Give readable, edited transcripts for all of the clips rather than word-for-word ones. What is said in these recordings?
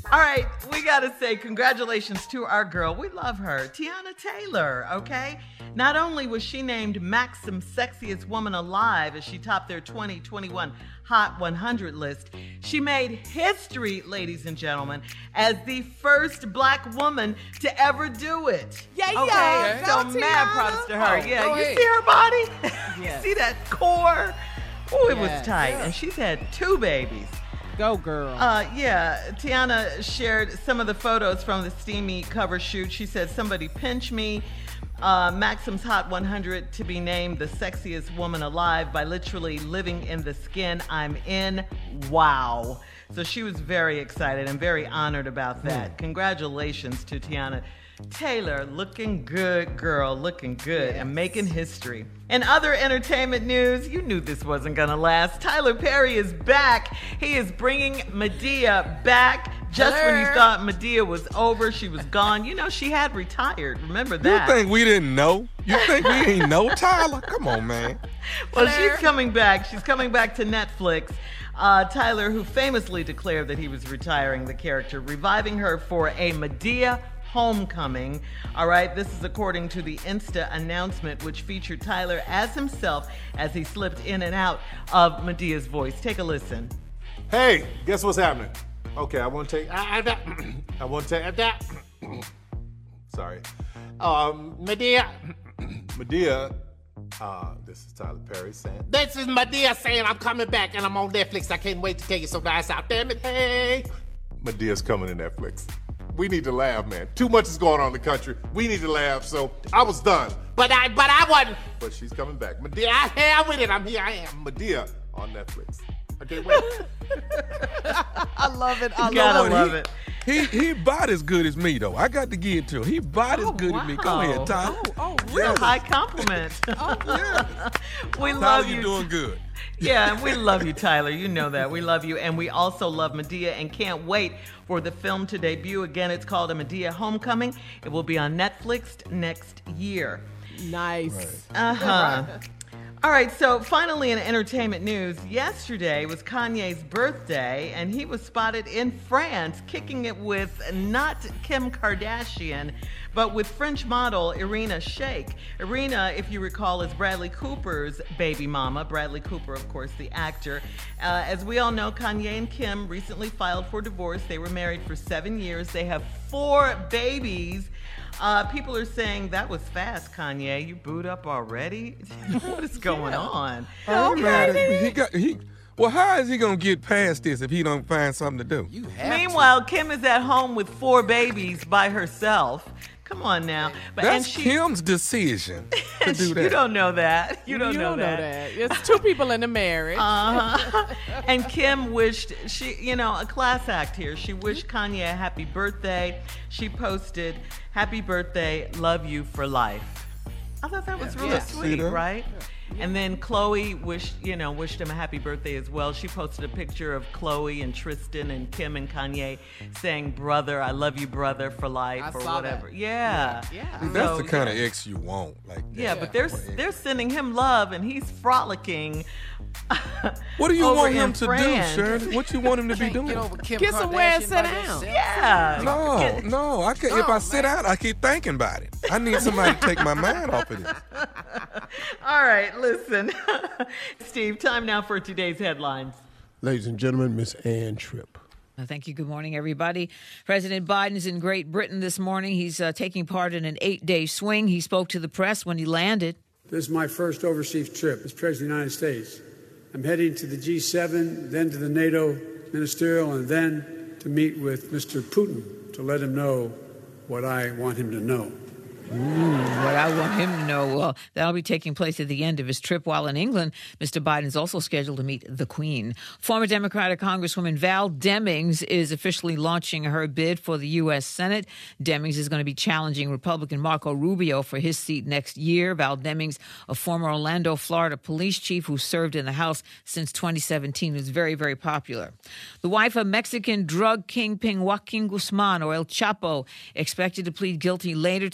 All right, we got to say congratulations to our girl. We love her, Teyana Taylor, okay? Not only was she named Maxim's Sexiest Woman Alive as she topped their 2021 Hot 100 list, she made history, ladies and gentlemen, as the first Black woman to ever do it. Yeah. So mad props to her. You see her body? You see that core? Oh, it was tight. And she's had 2 babies. Go, girl. Teyana shared some of the photos from the steamy cover shoot. She said, somebody pinch me. Maxim's Hot 100 to be named the sexiest woman alive by literally living in the skin I'm in. Wow. So she was very excited and very honored about that. Congratulations to Teyana Taylor. Looking good, girl. Looking good and making history. In other entertainment news, you knew this wasn't going to last. Tyler Perry is back. He is bringing Madea back. Just when you thought Madea was over, she was gone. You know, she had retired. Remember that. You think we didn't know? You think we ain't know Tyler? Come on, man. Well, she's coming back. She's coming back to Netflix. Tyler, who famously declared that he was retiring the character, reviving her for a Madea homecoming. All right, this is according to the Insta announcement, which featured Tyler as himself as he slipped in and out of Medea's voice. Take a listen. Hey, guess what's happening? Okay, I want to take. I want to take that. Sorry, Madea. This is Tyler Perry saying. This is Madea saying I'm coming back and I'm on Netflix. I can't wait to take it so nice out. Damn it, hey. Medea's coming to Netflix. We need to laugh, man. Too much is going on in the country. We need to laugh, so I was done. But I wasn't. But she's coming back. Madea, I am with it. I'm here. I am. Madea on Netflix. I can't wait. I love it. I love it. He bought as good as me, though. I got to give it to him. He bought as good as me. Go ahead, Tyler. Real high compliment. We love you. You're doing good. Yeah, and we love you, Tyler. You know that. We love you. And we also love Madea and can't wait for the film to debut. Again, it's called A Madea Homecoming. It will be on Netflix next year. Nice. Right. All right, so finally in entertainment news, yesterday was Kanye's birthday, and he was spotted in France kicking it with not Kim Kardashian, but with French model Irina Shayk. Irina, if you recall, is Bradley Cooper's baby mama. Bradley Cooper, of course, the actor. As we all know, Kanye and Kim recently filed for divorce. They were married for 7 years. They have 4 babies. People are saying that was fast, Kanye. You booed up already? What is going on? Well, how is he gonna get past this if he don't find something to do? Meanwhile, Kim is at home with 4 babies by herself. Come on now. That's Kim's decision to do that. You don't know that. You don't know that. It's 2 people in the marriage. And Kim wished, a class act here. She wished Kanye a happy birthday. She posted, "Happy birthday, love you for life." I thought that was really sweet, right? Yeah. And then Chloe wished him a happy birthday as well. She posted a picture of Chloe and Tristan and Kim and Kanye saying, "Brother, I love you, brother, for life," or whatever. That. Yeah. That's the kind of ex you want. But they're sending him love and he's frolicking. What do you want him to do, Shirley? What you want him to be doing? Get somewhere and sit down. Yeah. No. I can't. If I sit down, I keep thinking about it. I need somebody to take my mind off of this. All right, listen. Steve, time now for today's headlines. Ladies and gentlemen, Miss Ann Tripp. Thank you. Good morning, everybody. President Biden's in Great Britain this morning. He's taking part in an 8-day swing. He spoke to the press when he landed. This is my first overseas trip as President of the United States. I'm heading to the G7, then to the NATO ministerial, and then to meet with Mr. Putin to let him know what I want him to know. What I want him to know, well, that'll be taking place at the end of his trip. While in England, Mr. Biden is also scheduled to meet the Queen. Former Democratic Congresswoman Val Demings is officially launching her bid for the U.S. Senate. Demings is going to be challenging Republican Marco Rubio for his seat next year. Val Demings, a former Orlando, Florida police chief who served in the House since 2017, was very, very popular. The wife of Mexican drug kingpin Joaquin Guzman, or El Chapo, expected to plead guilty later today to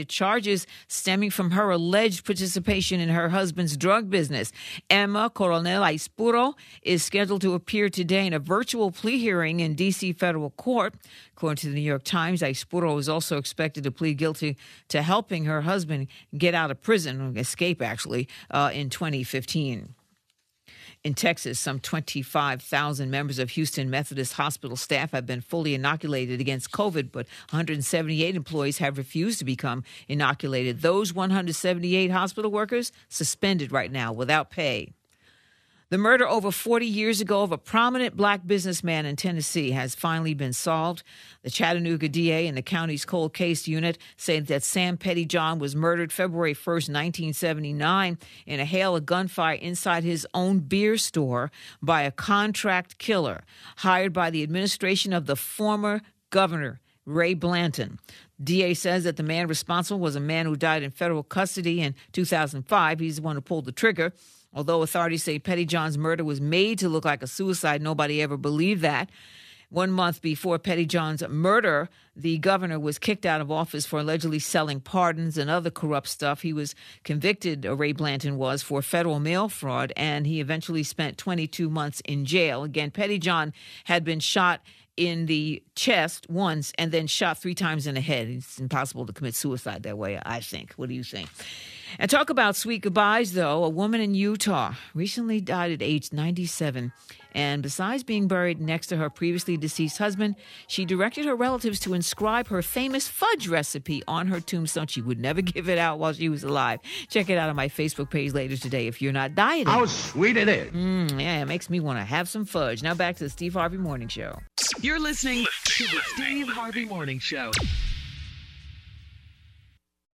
amid charges stemming from her alleged participation in her husband's drug business. Emma Coronel Aispuro is scheduled to appear today in a virtual plea hearing in D.C. federal court. According to the New York Times, Aispuro is also expected to plead guilty to helping her husband get out of prison, escape actually, in 2015. In Texas, some 25,000 members of Houston Methodist Hospital staff have been fully inoculated against COVID, but 178 employees have refused to become inoculated. Those 178 hospital workers suspended right now without pay. The murder over 40 years ago of a prominent black businessman in Tennessee has finally been solved. The Chattanooga DA and the county's cold case unit say that Sam Pettyjohn was murdered February 1st, 1979 in a hail of gunfire inside his own beer store by a contract killer hired by the administration of the former governor, Ray Blanton. DA says that the man responsible was a man who died in federal custody in 2005. He's the one who pulled the trigger. Although authorities say Pettyjohn's murder was made to look like a suicide, nobody ever believed that. 1 month before Pettyjohn's murder, the governor was kicked out of office for allegedly selling pardons and other corrupt stuff. He was convicted, Ray Blanton was, for federal mail fraud, and he eventually spent 22 months in jail. Again, Pettyjohn had been shot in the chest once and then shot 3 times in the head. It's impossible to commit suicide that way, I think. What do you think? And talk about sweet goodbyes, though. A woman in Utah recently died at age 97. And besides being buried next to her previously deceased husband, she directed her relatives to inscribe her famous fudge recipe on her tombstone. She would never give it out while she was alive. Check it out on my Facebook page later today if you're not dieting. How sweet it is. Yeah, it makes me want to have some fudge. Now back to the Steve Harvey Morning Show. You're listening to the Steve Harvey Morning Show.